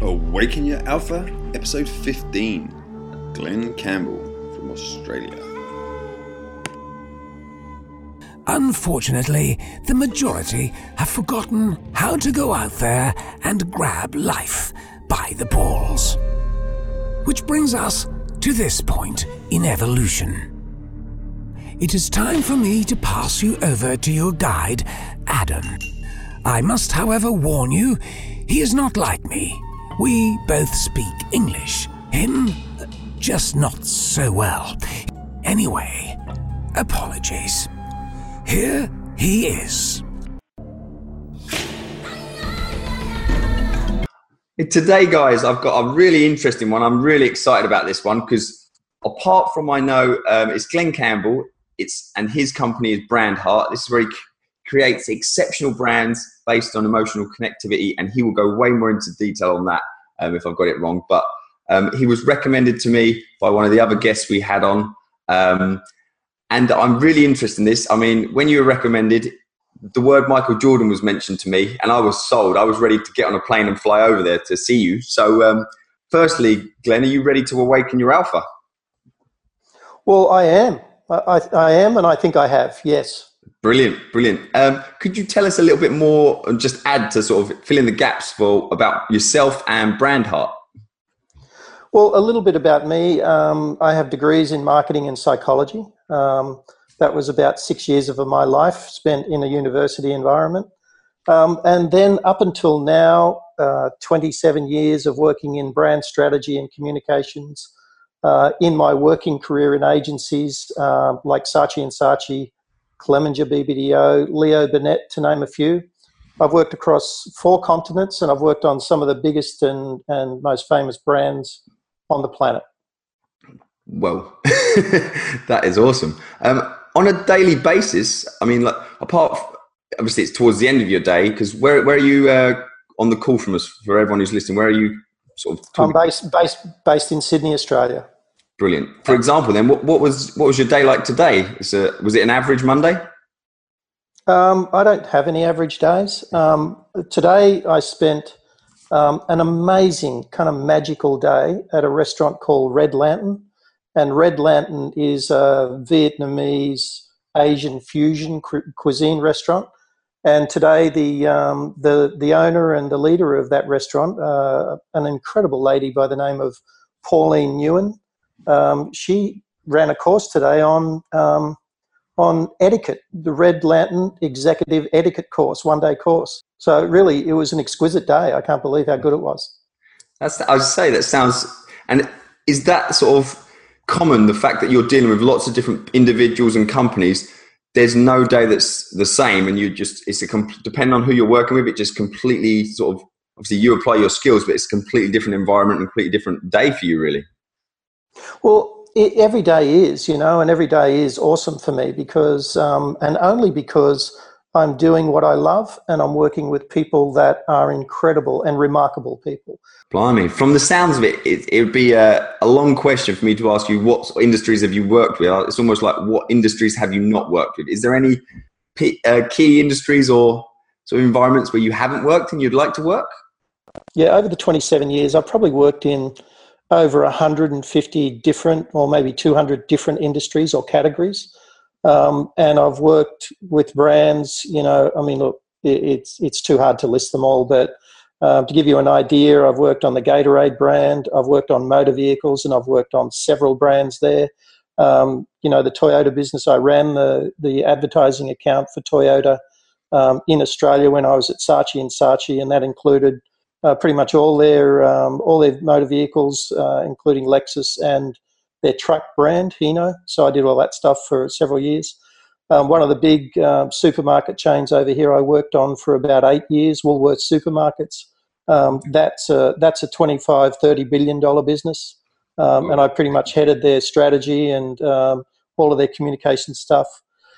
Awaken Your Alpha, episode 15. Glenn Campbell from Australia. Unfortunately, the majority have forgotten how to go out there and grab life by the balls. Which brings us to this point in evolution. It is time for me to pass you over to your guide, Adam. I must, however, warn you, he is not like me. We both speak English. Him, just not so well. Anyway, apologies. Here he is. Today, guys, I've got a really interesting one. I'm really excited about this one because apart from I know it's Glenn Campbell, and his company is Brand Heart. This is where he creates exceptional brands based on emotional connectivity, and he will go way more into detail on that if I've got it wrong. But he was recommended to me by one of the other guests we had on, and I'm really interested in this. I mean, when you were recommended, the word Michael Jordan was mentioned to me, and I was sold. I was ready to get on a plane and fly over there to see you. So, firstly, Glenn, are you ready to awaken your alpha? Well, I am. I am, and I think I have, yes. Brilliant. Could you tell us a little bit more and just add to sort of fill in the gaps about yourself and Brand Heart? Well, a little bit about me. I have degrees in marketing and psychology. That was about 6 years of my life spent in a university environment. And then up until now, 27 years of working in brand strategy and communications. In my working career in agencies like Saatchi & Saatchi, Clemenger BBDO, Leo Burnett, to name a few. I've worked across 4 continents, and I've worked on some of the biggest and most famous brands on the planet. Well, that is awesome. On a daily basis, I mean, like, obviously it's towards the end of your day, because where are you on the call from us, for everyone who's listening? Where are you sort of talking? I'm based in Sydney, Australia. Brilliant. For example, then, what was your day like today? Was it an average Monday? I don't have any average days. Today I spent an amazing kind of magical day at a restaurant called Red Lantern. And Red Lantern is a Vietnamese Asian fusion cuisine restaurant. And today the owner and the leader of that restaurant, an incredible lady by the name of Pauline Nguyen, she ran a course today on etiquette, the Red Lantern Executive Etiquette course, 1-day course. So really, it was an exquisite day. I can't believe how good it was. I would say that sounds, and is that sort of common, the fact that you're dealing with lots of different individuals and companies? There's no day that's the same, and depending on who you're working with, it just completely sort of, obviously you apply your skills, but it's a completely different environment and completely different day for you, really. Well, every day is, and every day is awesome for me because, and only because I'm doing what I love and I'm working with people that are incredible and remarkable people. Blimey, from the sounds of it, it would be a long question for me to ask you, what industries have you worked with? It's almost like, what industries have you not worked with? Is there any key industries or sort of environments where you haven't worked and you'd like to work? Yeah, over the 27 years, I've probably worked in over 150 different, or maybe 200 different industries or categories. And I've worked with brands, I mean, look, it's too hard to list them all, but to give you an idea, I've worked on the Gatorade brand, I've worked on motor vehicles, and I've worked on several brands there. The Toyota business, I ran the advertising account for Toyota in Australia when I was at Saatchi & Saatchi, and that included pretty much all their motor vehicles, including Lexus and their truck brand, Hino. So I did all that stuff for several years. One of the big supermarket chains over here I worked on for about 8 years, Woolworths Supermarkets. That's a $25-30 billion business. And I pretty much headed their strategy and all of their communication stuff.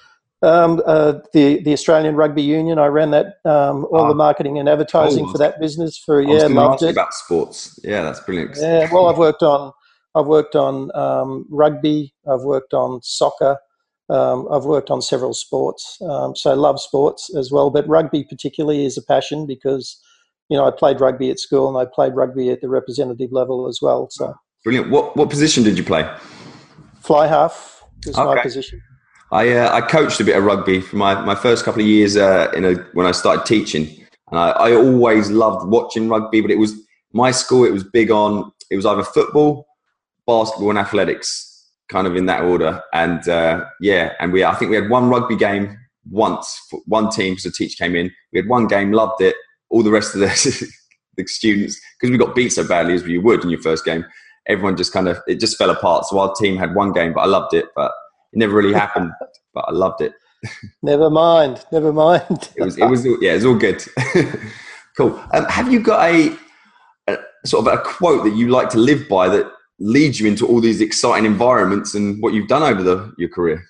The Australian Rugby Union, I ran that, all the marketing and advertising for that business for a year. I was going to loved ask you it. about sports. Yeah, that's brilliant. Yeah, well, I've worked on rugby. I've worked on soccer. I've worked on several sports. So I love sports as well, but rugby particularly is a passion because I played rugby at school and I played rugby at the representative level as well. So brilliant. What position did you play? Fly half was my position. I coached a bit of rugby for my first couple of years when I started teaching. And I always loved watching rugby, but it was my school. It was big on, it was either football, basketball and athletics, kind of in that order. And I think we had one rugby game once, one team, because the teacher came in. We had one game, loved it. All the rest of the students, because we got beat so badly as you would in your first game, everyone just it just fell apart. So our team had one game, but I loved it. But it never really happened, but I loved it. Never mind. It was all good. Cool. Have you got a sort of a quote that you like to live by that leads you into all these exciting environments and what you've done over your career?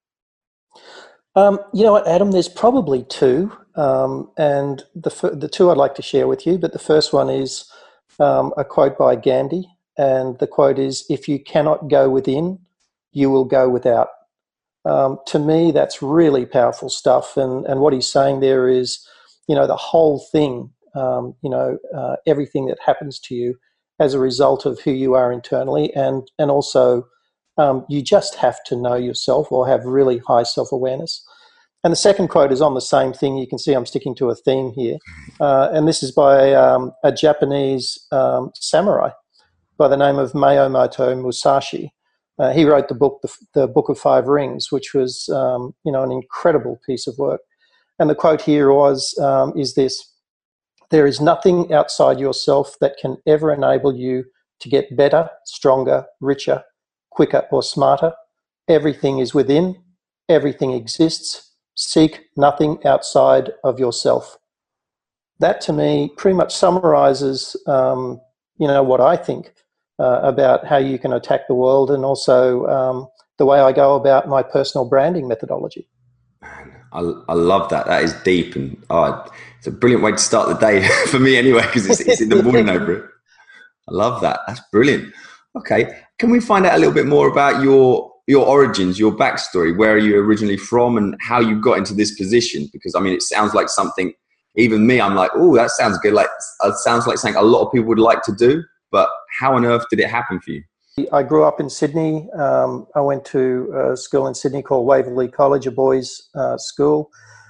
You know what, Adam, there's probably two, and the two I'd like to share with you, but the first one is a quote by Gandhi, and the quote is, "If you cannot go within, you will go without." To me, that's really powerful stuff, and what he's saying there is, the whole thing, everything that happens to you as a result of who you are internally, and also you just have to know yourself or have really high self-awareness. And the second quote is on the same thing. You can see I'm sticking to a theme here. And this is by a Japanese samurai by the name of Miyamoto Musashi. He wrote the Book of Five Rings, which was, an incredible piece of work. And the quote here is this: "There is nothing outside yourself that can ever enable you to get better, stronger, richer, quicker, or smarter. Everything is within. Everything exists. Seek nothing outside of yourself." That, to me, pretty much summarizes, what I think about how you can attack the world, and also the way I go about my personal branding methodology. I love that. That is deep, and it's a brilliant way to start the day for me anyway, because it's in the morning over it. I love that. That's brilliant. Okay, can we find out a little bit more about your origins, your backstory? Where are you originally from, and how you got into this position? Because it sounds like something. Even me, I'm like, oh, that sounds good. Like, it sounds like something a lot of people would like to do. But how on earth did it happen for you? I grew up in Sydney. I went to a school in Sydney called Waverley College, a boys' school.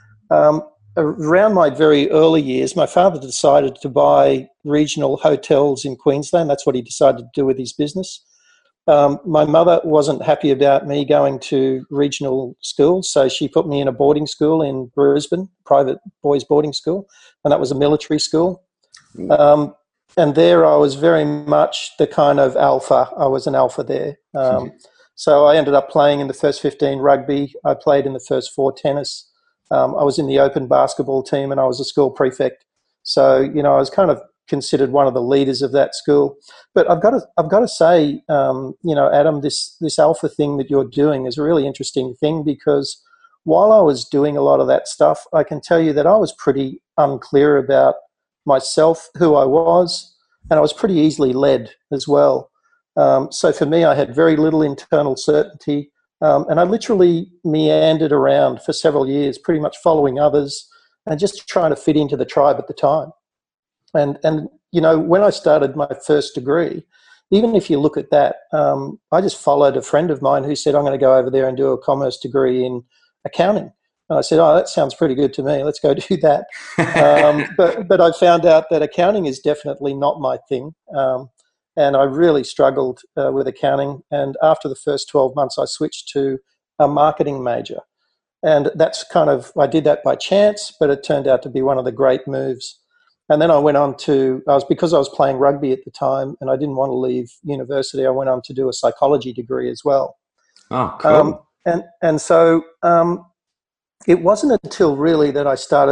Around my very early years, my father decided to buy regional hotels in Queensland. That's what he decided to do with his business. My mother wasn't happy about me going to regional schools, so she put me in a boarding school in Brisbane, private boys' boarding school, and that was a military school. And there I was very much the kind of alpha. I was an alpha there. So I ended up playing in the first 15 rugby. I played in the first 4 tennis. I was in the open basketball team, and I was a school prefect. So, I was kind of considered one of the leaders of that school. But I've got to say, Adam, this alpha thing that you're doing is a really interesting thing, because while I was doing a lot of that stuff, I can tell you that I was pretty unclear about myself, who I was, and I was pretty easily led as well. So for me, I had very little internal certainty, and I literally meandered around for several years, pretty much following others and just trying to fit into the tribe at the time. And when I started my first degree, even if you look at that, I just followed a friend of mine who said, "I'm going to go over there and do a commerce degree in accounting." And I said, "Oh, that sounds pretty good to me. Let's go do that." But I found out that accounting is definitely not my thing. And I really struggled with accounting. And after the first 12 months, I switched to a marketing major. And that's I did that by chance, but it turned out to be one of the great moves. And then I went on because I was playing rugby at the time and I didn't want to leave university, I went on to do a psychology degree as well. Oh, cool. So it wasn't until really that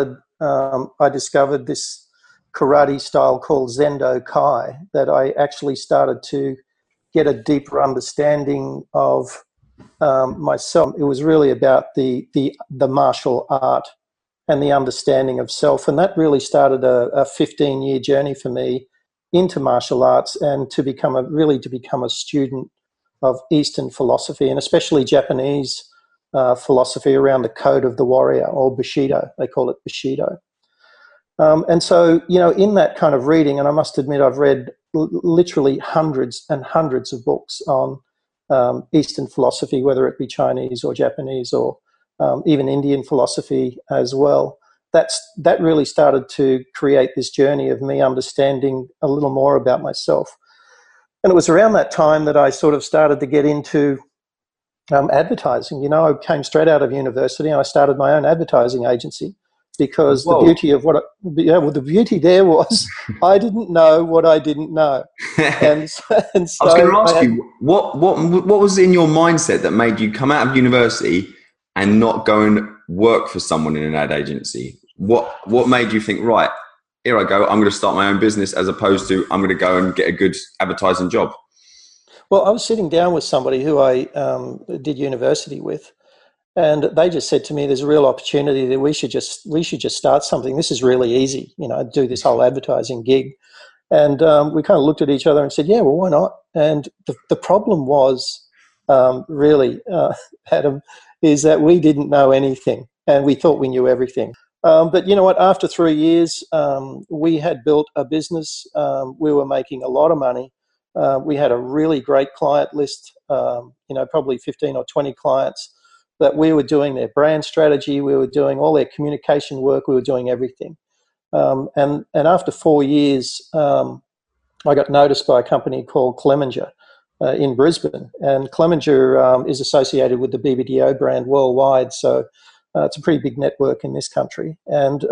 I discovered this karate style called Zendo Kai that I actually started to get a deeper understanding of myself. It was really about the martial art and the understanding of self, and that really started a 15-year journey for me into martial arts and to become a student of Eastern philosophy, and especially Japanese philosophy around the code of the warrior, or Bushido. They call it Bushido. And so, in that kind of reading, and I must admit I've read literally hundreds and hundreds of books on Eastern philosophy, whether it be Chinese or Japanese or even Indian philosophy as well. That really started to create this journey of me understanding a little more about myself. And it was around that time that I sort of started to get into advertising. I came straight out of university and I started my own advertising agency because Whoa. the beauty there was I didn't know what I didn't know. And so I was going to ask you, what was in your mindset that made you come out of university and not go and work for someone in an ad agency? What made you think, right, here I go, I'm going to start my own business, as opposed to I'm going to go and get a good advertising job? Well, I was sitting down with somebody who I did university with, and they just said to me, there's a real opportunity that we should just start something. This is really easy, do this whole advertising gig. And we kind of looked at each other and said, yeah, well, why not? And the problem was really, Adam, is that we didn't know anything and we thought we knew everything. But you know what? After 3 years, we had built a business. We were making a lot of money. We had a really great client list, probably 15 or 20 clients that we were doing their brand strategy. We were doing all their communication work. We were doing everything. And after 4 years, I got noticed by a company called Clemenger in Brisbane. And Clemenger is associated with the BBDO brand worldwide. So it's a pretty big network in this country. And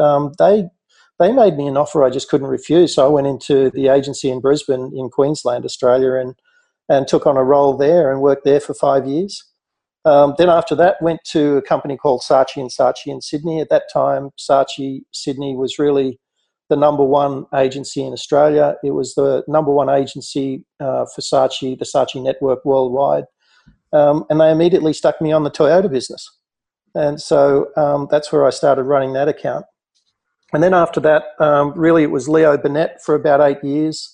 they made me an offer I just couldn't refuse. So I went into the agency in Brisbane in Queensland, Australia, and took on a role there and worked there for 5 years. Then after that, went to a company called Saatchi & Saatchi in Sydney. At that time, Saatchi Sydney was really the number one agency in Australia. It was the number one agency for Saatchi, the Saatchi network worldwide. And they immediately stuck me on the Toyota business. And so that's where I started running that account. And then after that, really it was Leo Burnett for about 8 years.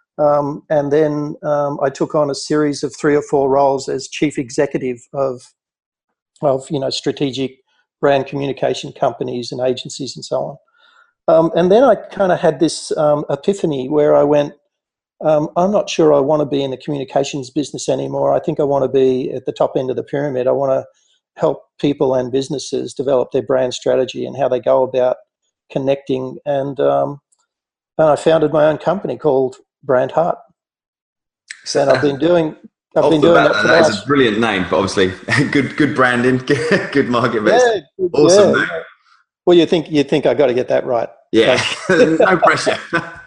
And then I took on a series of 3 or 4 roles as chief executive of strategic brand communication companies and agencies and so on. And then I kind of had this epiphany where I went, I'm not sure I want to be in the communications business anymore. I think I want to be at the top end of the pyramid. I want to help people and businesses develop their brand strategy and how they go about connecting. And I founded my own company called Brand Heart. And I've been doing that for that is a brilliant name, but obviously good branding, good market base. Yeah, awesome. Yeah. Well, you think I got to get that right. Yeah, no pressure.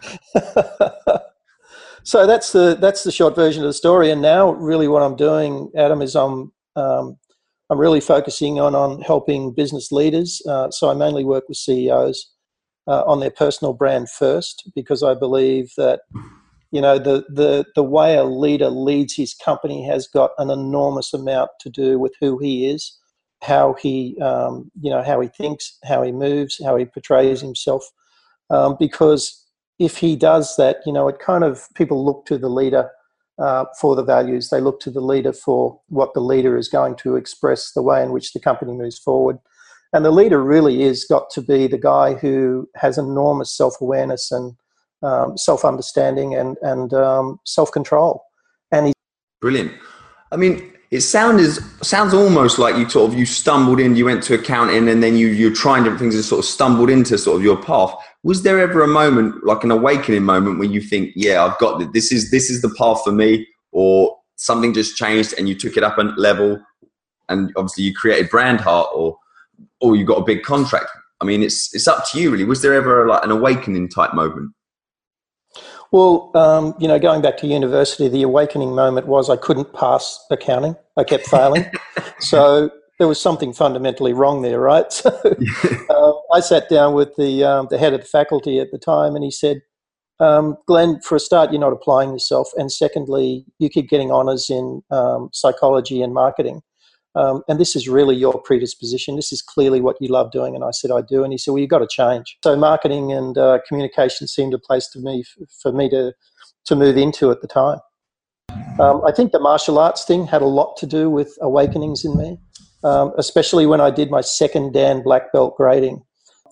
So that's the short version of the story. And now, really, what I'm doing, Adam, is I'm really focusing on helping business leaders. So I mainly work with CEOs on their personal brand first, because I believe that the way a leader leads his company has got an enormous amount to do with who he is, how he how he thinks, how he moves, how he portrays himself. Because if he does that, it kind of, people look to the leader for the values. They look to the leader for what the leader is going to express, the way in which the company moves forward. And the leader really is got to be the guy who has enormous self-awareness and self-understanding and self-control. And he's brilliant. I mean, it sounds almost like you stumbled in, you went to accounting, and then you're trying different things and sort of stumbled into sort of your path. Was there ever a moment, like an awakening moment, where you think, yeah, I've got this is the path for me, or something just changed and you took it up a level, and obviously you created Brand Heart, or you got a big contract? I mean, it's up to you really. Was there ever like an awakening type moment? Well, going back to university, the awakening moment was I couldn't pass accounting. I kept failing. So there was something fundamentally wrong there, right? So I sat down with the head of the faculty at the time, and he said, Glenn, for a start, you're not applying yourself. And secondly, you keep getting honours in psychology and marketing. And this is really your predisposition. This is clearly what you love doing. And I said, I do. And he said, well, you've got to change. So marketing and communication seemed a place for me to move into at the time. I think the martial arts thing had a lot to do with awakenings in me, especially when I did my second Dan black belt grading.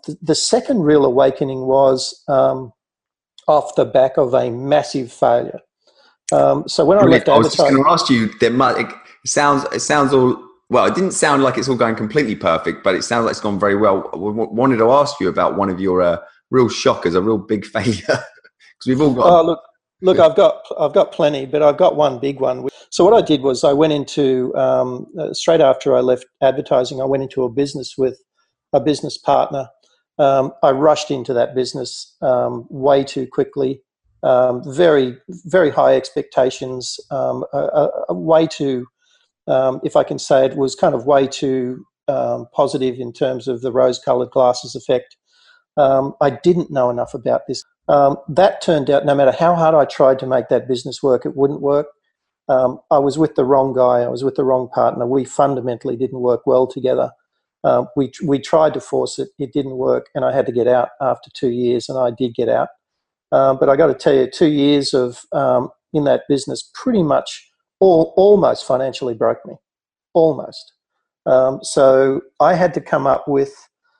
the second real awakening was off the back of a massive failure. So when I left I was just advertising, going to ask you. It sounds all well. It didn't sound like it's all going completely perfect, but it sounds like it's gone very well. I wanted to ask you about one of your real shockers, a real big failure, because we've all got. Oh, look, I've got plenty, but I've got one big one. So what I did was I went into straight after I left advertising, I went into a business with a business partner. I rushed into that business way too quickly. Very, very high expectations. Way too, if I can say it, was kind of way too positive in terms of the rose-coloured glasses effect. I didn't know enough about this. That turned out, no matter how hard I tried to make that business work, it wouldn't work. I was with the wrong guy. I was with the wrong partner. We fundamentally didn't work well together. We tried to force it. It didn't work, and I had to get out after 2 years, and I did get out. But I got to tell you, 2 years of in that business pretty much almost financially broke me, almost. So I had to come up with,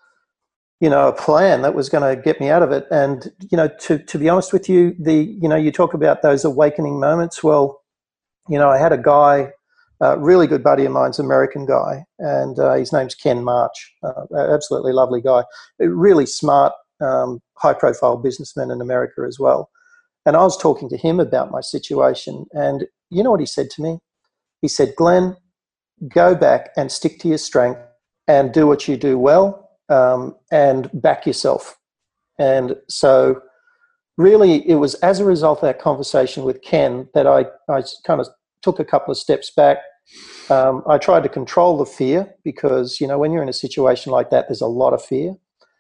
a plan that was going to get me out of it. And to be honest with you, you talk about those awakening moments. Well, I had a guy, a really good buddy of mine's, American guy, and his name's Ken March, absolutely lovely guy, a really smart, high-profile businessman in America as well. And I was talking to him about my situation, and you know what he said to me? He said, "Glenn, go back and stick to your strength and do what you do well, and back yourself." And so really it was as a result of that conversation with Ken that I kind of took a couple of steps back. I tried to control the fear because, when you're in a situation like that, there's a lot of fear.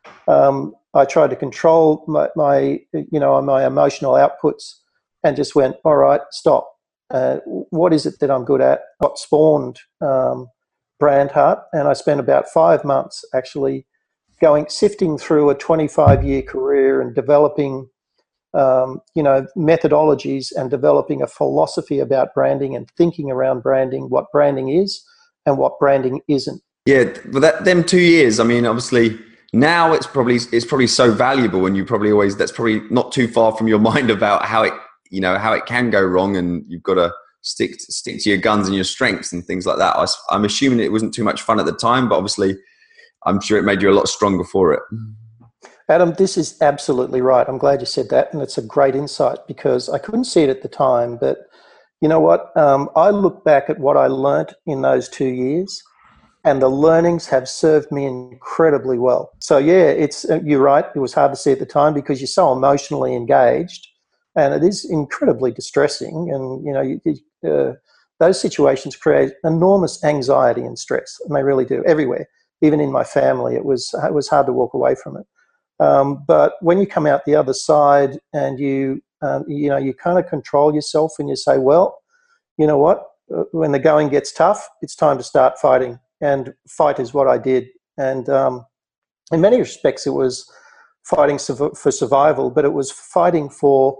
I tried to control my emotional outputs and just went, all right, stop. What is it that I'm good at? What spawned Brandheart? And I spent about 5 months actually sifting through a 25-year career and developing methodologies and developing a philosophy about branding and thinking around branding, what branding is and what branding isn't. Yeah, but them 2 years, I mean, obviously now it's probably so valuable, and that's probably not too far from your mind about how it can go wrong, and you've got to stick to your guns and your strengths and things like that. I'm assuming it wasn't too much fun at the time, but obviously I'm sure it made you a lot stronger for it. Adam, this is absolutely right. I'm glad you said that, and it's a great insight because I couldn't see it at the time. But you know what? I look back at what I learnt in those 2 years, and the learnings have served me incredibly well. So yeah, you're right. It was hard to see at the time because you're so emotionally engaged, and it is incredibly distressing. And those situations create enormous anxiety and stress, and they really do everywhere. Even in my family, it was hard to walk away from it. But when you come out the other side and you kind of control yourself and you say, well, you know what? When the going gets tough, it's time to start fighting. And fight is what I did. And in many respects, it was fighting for survival, but it was fighting for,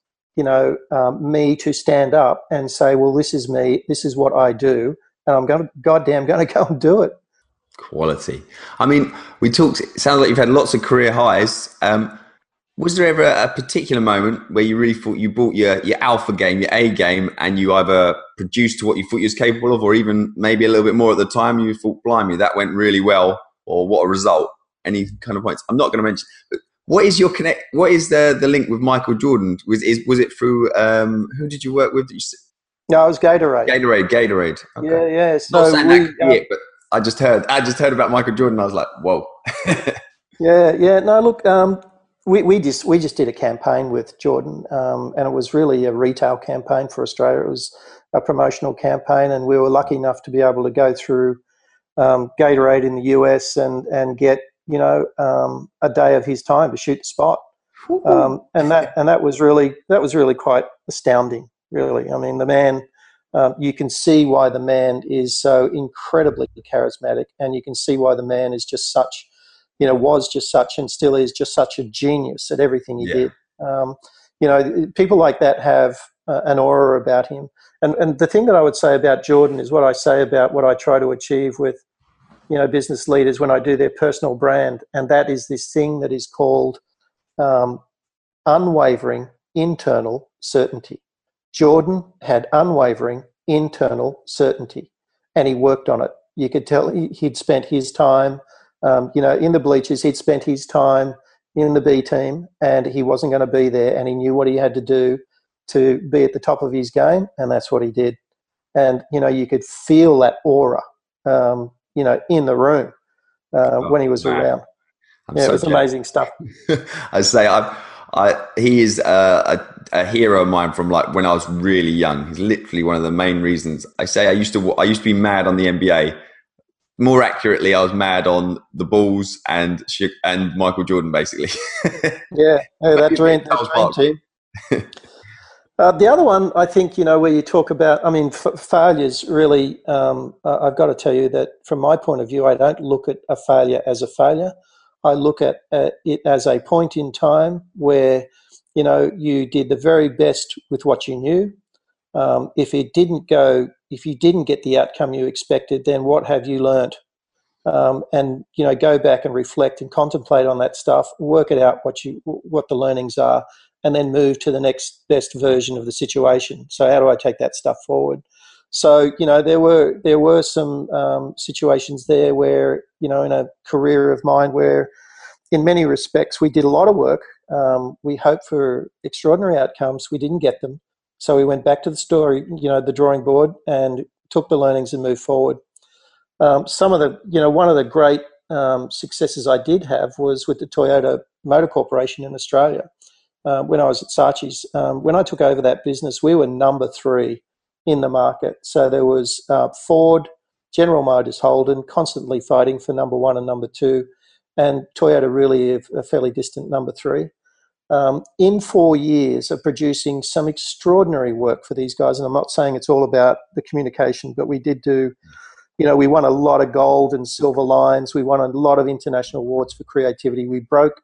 me to stand up and say, well, this is me. This is what I do. And I'm going to go and do it. Quality. I mean, it sounds like you've had lots of career highs. Was there ever a particular moment where you really thought you brought your alpha game, your A game, and you either produced to what you thought you was capable of, or even maybe a little bit more at the time, you thought, blimey, that went really well, or what a result? Any kind of points? I'm not going to mention, but what is your what is the link with Michael Jordan? Was it through, who did you work with? No, it was Gatorade. Gatorade. Okay. Yeah. So not saying that could be it, but I just heard about Michael Jordan. I was like, whoa. Yeah. No, look, we just did a campaign with Jordan, and it was really a retail campaign for Australia. It was a promotional campaign, and we were lucky enough to be able to go through Gatorade in the US and get a day of his time to shoot the spot, and that was really quite astounding. Really, I mean, the man. You can see why the man is so incredibly charismatic, and you can see why the man is just such, was just such and still is just such a genius at everything he did. People like that have an aura about him. And the thing that I would say about Jordan is what I say about what I try to achieve with business leaders when I do their personal brand, and that is this thing that is called unwavering internal certainty. Jordan had unwavering internal certainty, and he worked on it. You could tell he'd spent his time, in the bleachers. He'd spent his time in the B team, and he wasn't going to be there, and he knew what he had to do to be at the top of his game, and that's what he did. And, you could feel that aura, in the room when he was around. It was amazing stuff. I say, he is a hero of mine from like when I was really young. He's literally one of the main reasons. I say I used to be mad on the NBA. More accurately, I was mad on the Bulls and Michael Jordan, basically. That dream team. The other one, I think, where you talk about, failures really, I've got to tell you that from my point of view, I don't look at a failure as a failure. I look at it as a point in time where, you did the very best with what you knew. If you didn't get the outcome you expected, then what have you learned? And go back and reflect and contemplate on that stuff, work it out what the learnings are, and then move to the next best version of the situation. So how do I take that stuff forward? So, there were some situations there where, in a career of mine where in many respects we did a lot of work. We hoped for extraordinary outcomes. We didn't get them. So we went back to the drawing board and took the learnings and moved forward. One of the great successes I did have was with the Toyota Motor Corporation in Australia. When I was at Saatchi's, when I took over that business, we were number 3 in the market. So there was Ford, General Motors, Holden, constantly fighting for number 1 and number 2, and Toyota really a fairly distant number 3. In 4 years of producing some extraordinary work for these guys, and I'm not saying it's all about the communication, but we did do, we won a lot of gold and silver lines. We won a lot of international awards for creativity. We broke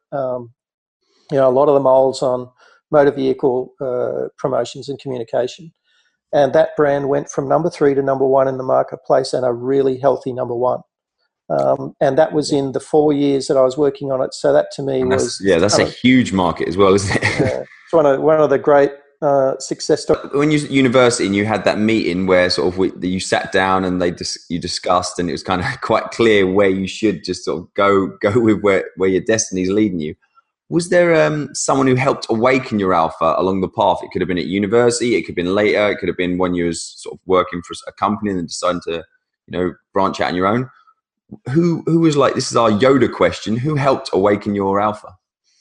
a lot of the molds on motor vehicle promotions and communication. And that brand went from number 3 to number 1 in the marketplace, and a really healthy number 1. And that was in the 4 years that I was working on it. So that to me that's a huge market as well, isn't it? It's one of the great success stories. When you were at university and you had that meeting where sort of you sat down and you discussed, and it was kind of quite clear where you should just sort of go with where your destiny is leading you. Was there someone who helped awaken your alpha along the path? It could have been at university, it could have been later, it could have been when you was sort of working for a company and then deciding to, branch out on your own. Who was like, this is our Yoda question, who helped awaken your alpha?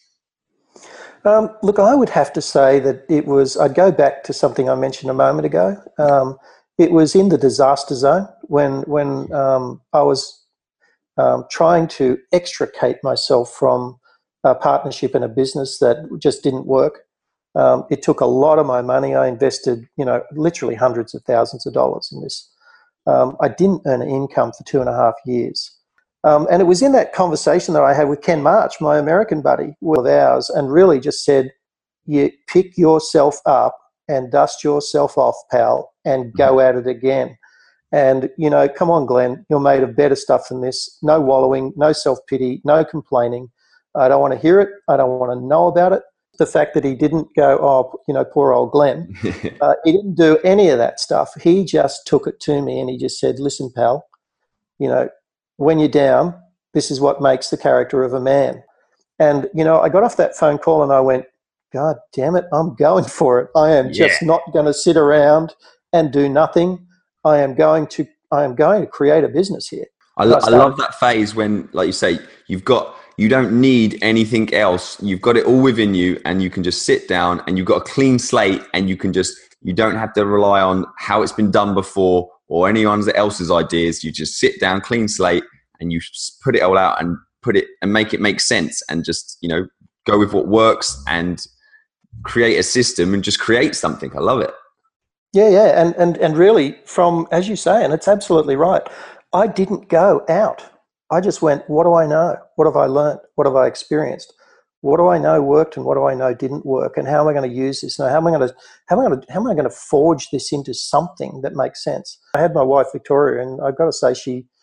Look, I would have to say that I'd go back to something I mentioned a moment ago. It was in the disaster zone when I was trying to extricate myself from a partnership in a business that just didn't work. It took a lot of my money. I invested, literally hundreds of thousands of dollars in this. I didn't earn an income for 2.5 years. And it was in that conversation that I had with Ken March, my American buddy, of ours, and really just said, you pick yourself up and dust yourself off, pal, and go at it again. And, come on, Glenn, you're made of better stuff than this. No wallowing, no self-pity, no complaining. I don't want to hear it. I don't want to know about it. The fact that he didn't go, poor old Glenn. He didn't do any of that stuff. He just took it to me and he just said, listen, pal, when you're down, this is what makes the character of a man. And, I got off that phone call and I went, God damn it, I'm going for it. I am just not going to sit around and do nothing. I am going to create a business here. I love that phase when, like you say, you don't need anything else. You've got it all within you, and you can just sit down and you've got a clean slate, and you don't have to rely on how it's been done before or anyone else's ideas. You just sit down, clean slate, and you put it all out and make it make sense, and just, go with what works and create a system and just create something. I love it. Yeah. And really, from, as you say, and it's absolutely right, I didn't go out. I just went, what do I know? What have I learned? What have I experienced? What do I know worked and what do I know didn't work? And how am I going to use this? Now, how am I going to forge this into something that makes sense? I had my wife, Victoria, and I've got to say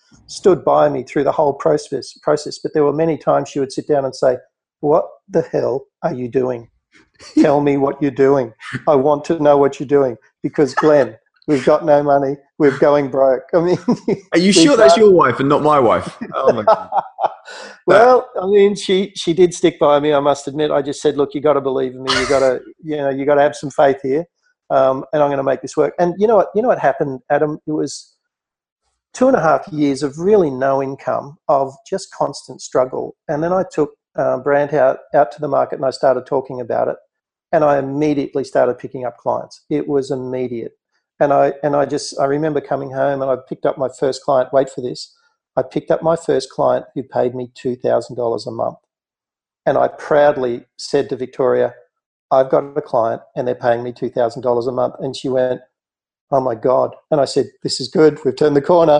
stood by me through the whole process. But there were many times she would sit down and say, "What the hell are you doing? Tell me what you're doing. I want to know what you're doing, because Glenn, we've got no money. We're going broke." I mean, are you sure that's your wife and not my wife? Oh my God. Well, I mean, she did stick by me, I must admit. I just said, "Look, you got to believe in me. You got to have some faith here, and I'm going to make this work." And you know what happened, Adam? It was 2.5 years of really no income, of just constant struggle. And then I took Brand out to the market, and I started talking about it, and I immediately started picking up clients. It was immediate. And I remember coming home, and I picked up my first client. Wait for this. I picked up my first client who paid me $2,000 a month. And I proudly said to Victoria, "I've got a client and they're paying me $2,000 a month." And she went, "Oh my God." And I said, "This is good. We've turned the corner."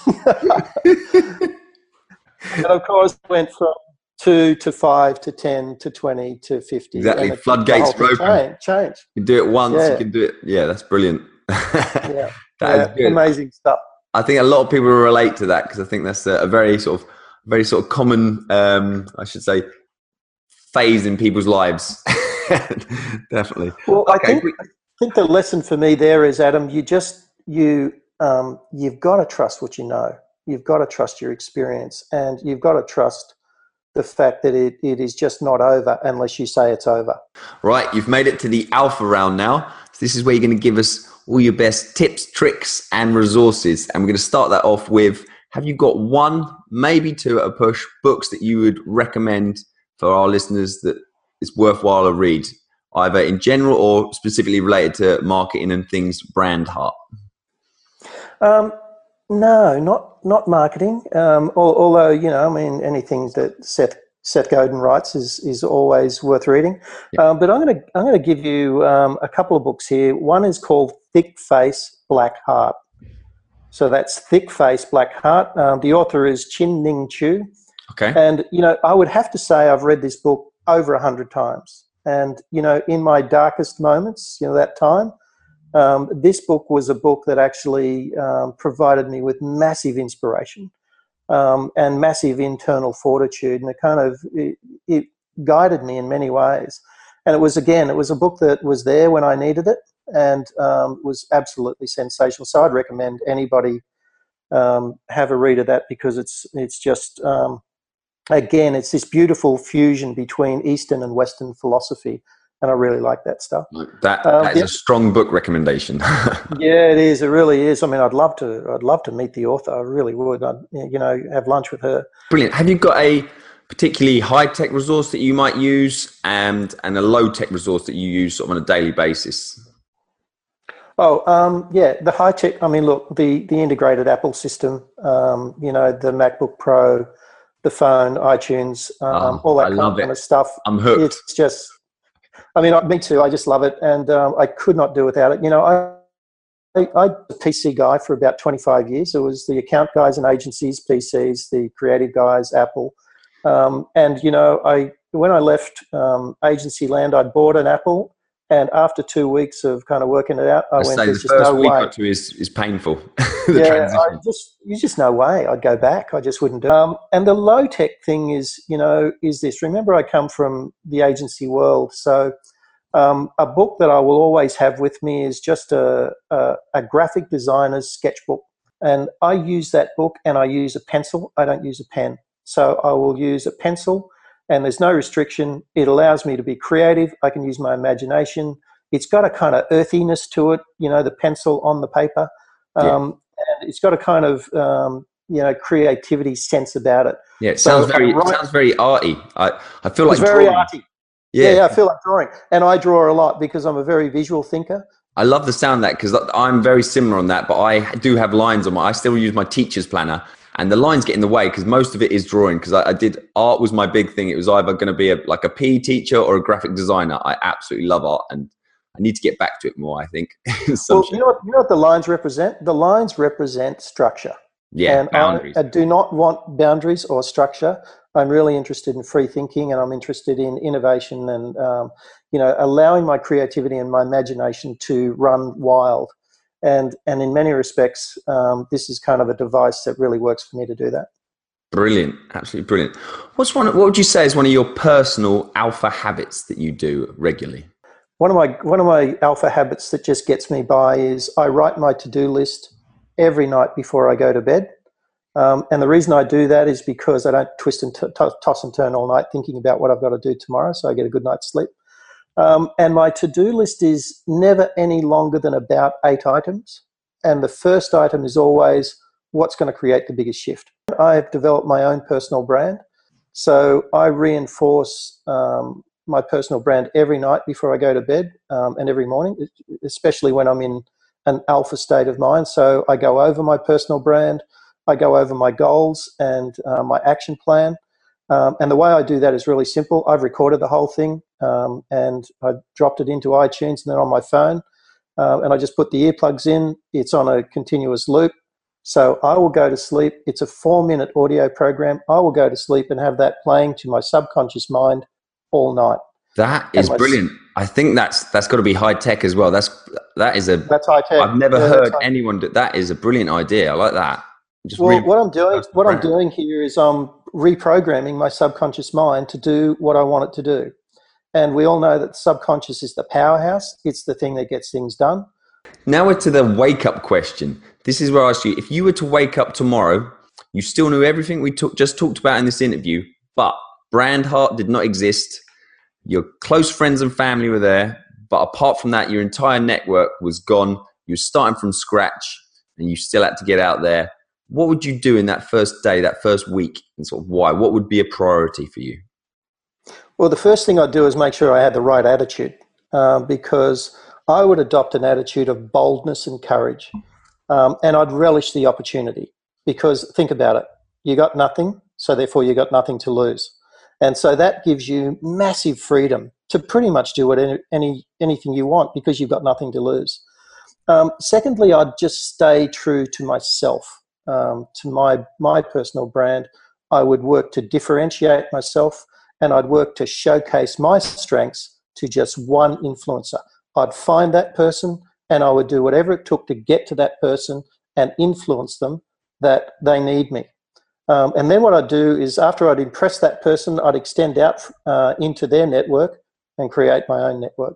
And of course, it went from 2 to 5 to 10 to 20 to 50. Exactly. Floodgates are open. Change. You can do it once. You can do it. Yeah, that's brilliant. Yeah. That is good. Amazing stuff. I think a lot of people will relate to that, because I think that's a very sort of common, I should say, phase in people's lives. Definitely. Well, okay. I think the lesson for me there is, Adam, you've got to trust what you know. You've got to trust your experience, and you've got to trust the fact that it is just not over unless you say it's over. Right, you've made it to the alpha round now. So this is where you're going to give us all your best tips, tricks, and resources. And we're going to start that off with, have you got one, maybe two at a push, books that you would recommend for our listeners that it's worthwhile to read, either in general or specifically related to marketing and things brand heart? No, not marketing. Although, anything that Seth Godin writes is always worth reading. Yeah. But I'm going to give you a couple of books here. One is called Thick Face, Black Heart. So that's Thick Face, Black Heart. The author is Chin-Ning Chu. Okay. And I would have to say I've read this book over 100 times. And in my darkest moments, that time, this book was a book that actually provided me with massive inspiration and massive internal fortitude, and it guided me in many ways. And it was a book that was there when I needed it, and was absolutely sensational. So I'd recommend anybody have a read of that, because it's just again, it's this beautiful fusion between Eastern and Western philosophy. And I really like that stuff. That is a strong book recommendation. Yeah, it is. It really is. I mean, I'd love to meet the author. I really would. I'd, have lunch with her. Brilliant. Have you got a particularly high-tech resource that you might use, and a low-tech resource that you use sort of on a daily basis? Oh, yeah, the high-tech. I mean, look, the integrated Apple system. The MacBook Pro, the phone, iTunes, all that kind of stuff. I'm hooked. It's just. I mean, me too. I just love it, and I could not do without it. I was a PC guy for about 25 years. It was the account guys and agencies, PCs, the creative guys, Apple. And when I left agency land, I bought an Apple, and after 2 weeks of kind of working it out, I went, "There's just no way." The first week or two is painful. There's just no way I'd go back. I just wouldn't do it. And the low tech thing is this. Remember, I come from the agency world, so a book that I will always have with me is just a graphic designer's sketchbook, and I use that book, and I use a pencil. I don't use a pen, so I will use a pencil. And there's no restriction. It allows me to be creative. I can use my imagination. It's got a kind of earthiness to it, the pencil on the paper. And it's got a kind of, creativity sense about it. Yeah, it sounds very arty. I feel like it's very arty. Yeah, I feel like drawing. And I draw a lot because I'm a very visual thinker. I love the sound of that, because I'm very similar on that, but I do have lines on I still use my teacher's planner. And the lines get in the way because most of it is drawing, because art was my big thing. It was either going to be a PE teacher or a graphic designer. I absolutely love art, and I need to get back to it more, I think. Well, you know what the lines represent? The lines represent structure. Yeah, and boundaries. I do not want boundaries or structure. I'm really interested in free thinking, and I'm interested in innovation and, allowing my creativity and my imagination to run wild. And in many respects, this is kind of a device that really works for me to do that. Brilliant, absolutely brilliant. What would you say is one of your personal alpha habits that you do regularly? One of my alpha habits that just gets me by is I write my to-do list every night before I go to bed. And the reason I do that is because I don't twist and toss and turn all night thinking about what I've got to do tomorrow, so I get a good night's sleep. And my to-do list is never any longer than about 8 items. And the first item is always what's going to create the biggest shift. I've developed my own personal brand. So I reinforce my personal brand every night before I go to bed and every morning, especially when I'm in an alpha state of mind. So I go over my personal brand, I go over my goals and my action plan. And the way I do that is really simple. I've recorded the whole thing and I dropped it into iTunes and then on my phone. And I just put the earplugs in. It's on a continuous loop. So I will go to sleep. It's a 4-minute audio program. I will go to sleep and have that playing to my subconscious mind all night. That is brilliant. I think that's got to be high tech as well. That's high tech. I've never heard anyone do that. Is a brilliant idea. I like that. What I'm doing here is I'm reprogramming my subconscious mind to do what I want it to do. And we all know that the subconscious is the powerhouse. It's the thing that gets things done. Now we're to the wake up question. This is where I ask you, if you were to wake up tomorrow, you still knew everything we just talked about in this interview, but Brand Heart did not exist. Your close friends and family were there, but apart from that, your entire network was gone. You were starting from scratch and you still had to get out there. What would you do in that first day, that first week, and sort of why? What would be a priority for you? Well, the first thing I'd do is make sure I had the right attitude because I would adopt an attitude of boldness and courage. And I'd relish the opportunity because think about it. You got nothing, so therefore you got nothing to lose. And so that gives you massive freedom to pretty much do anything you want because you've got nothing to lose. Secondly, I'd just stay true to myself, to my personal brand. I would work to differentiate myself and I'd work to showcase my strengths to just one influencer. I'd find that person and I would do whatever it took to get to that person and influence them that they need me. And then what I'd do is after I'd impress that person, I'd extend out into their network and create my own network.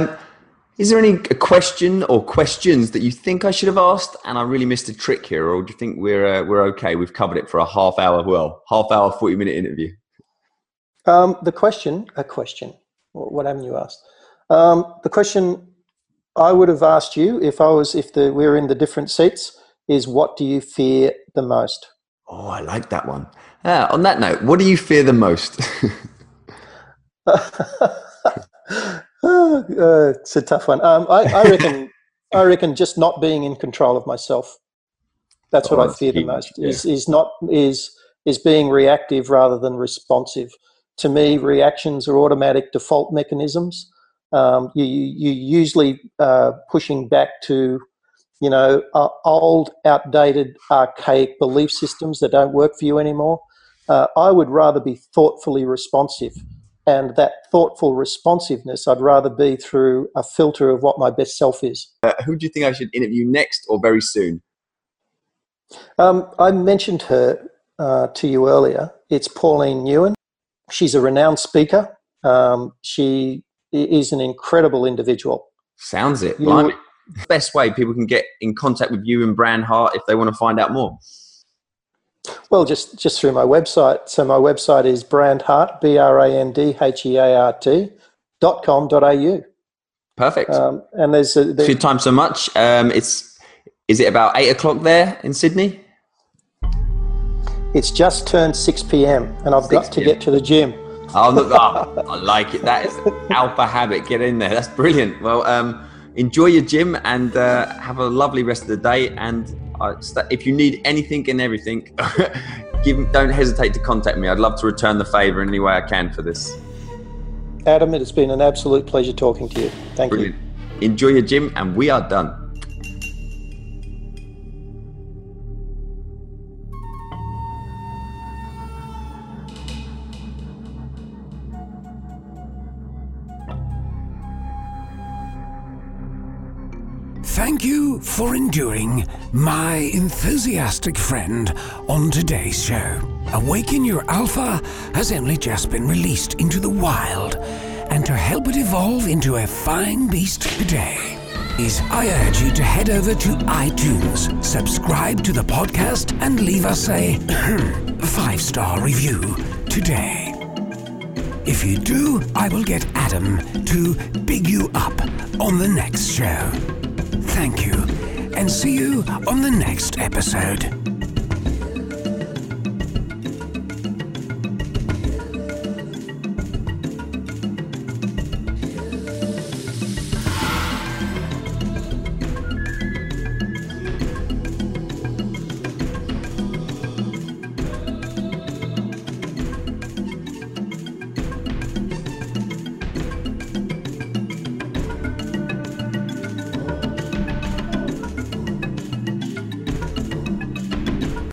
Is there any question or questions that you think I should have asked and I really missed a trick here, or do you think we're okay? We've covered it for a half hour, 40-minute interview. A question. What haven't you asked? The question I would have asked you if we were in the different seats is, what do you fear the most? Oh, I like that one. On that note, what do you fear the most? It's a tough one. I reckon just not being in control of myself. That's what I fear the most. Yeah. Is being reactive rather than responsive. To me, reactions are automatic default mechanisms. You usually pushing back to old, outdated, archaic belief systems that don't work for you anymore. I would rather be thoughtfully responsive. And that thoughtful responsiveness, I'd rather be through a filter of what my best self is. Who do you think I should interview next or very soon? I mentioned her to you earlier. It's Pauline Nguyen. She's a renowned speaker. She is an incredible individual. Sounds it. Blimey. Best way people can get in contact with you and Brand Heart if they want to find out more? Well, just through my website. So my website is brandheart, brandheart.com.au. Perfect. And there's for your time so much. Is it about 8 o'clock there in Sydney? It's just turned 6 p.m. and I've got to get to the gym. Oh, look, I like it. That is alpha habit. Get in there. That's brilliant. Well, enjoy your gym and have a lovely rest of the day. And if you need anything and everything, don't hesitate to contact me. I'd love to return the favor in any way I can for this. Adam, it has been an absolute pleasure talking to you. Thank you. Enjoy your gym and we are done. Thank you for enduring my enthusiastic friend on today's show. Awaken Your Alpha has only just been released into the wild, and to help it evolve into a fine beast today, I urge you to head over to iTunes, subscribe to the podcast, and leave us a 5-star review today. If you do, I will get Adam to big you up on the next show. Thank you, and see you on the next episode.